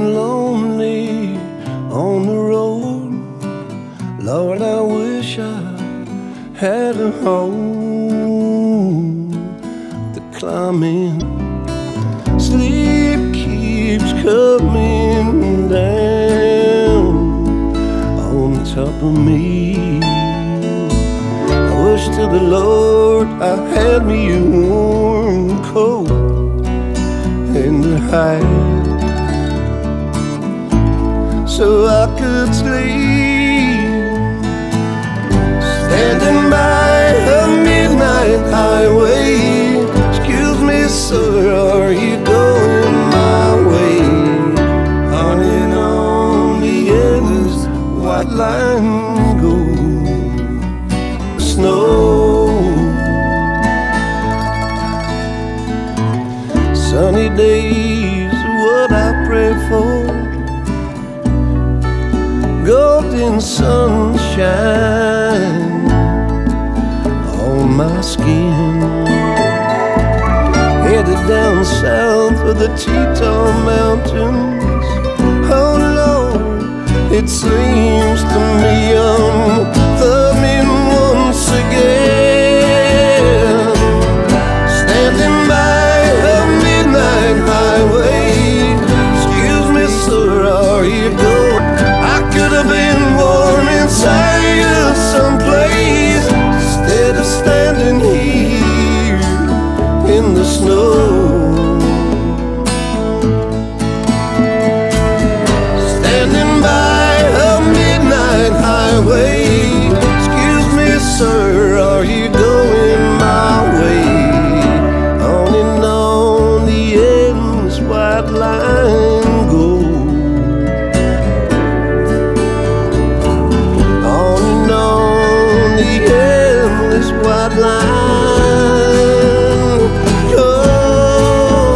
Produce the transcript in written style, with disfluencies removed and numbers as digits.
lonely on the road. Lord, I wish I had a home to climb in. Sleep keeps coming down on top of me. I wish to the Lord I had me a warm coat and a hat, so I could sleep. Standing by a midnight highway. Excuse me, sir, are you going my way? Honey, on the endless white line go snow. Sunny days are what I pray for. Golden sunshine on my skin. Headed down south for the Teton Mountains. Oh Lord, it seems to me I'm thumbing once again. Standing by a midnight highway. Excuse me, sir, are you going? I could have been warm inside someplace instead of standing here in the snow. Standing by a midnight highway. Excuse me, sir, are you going?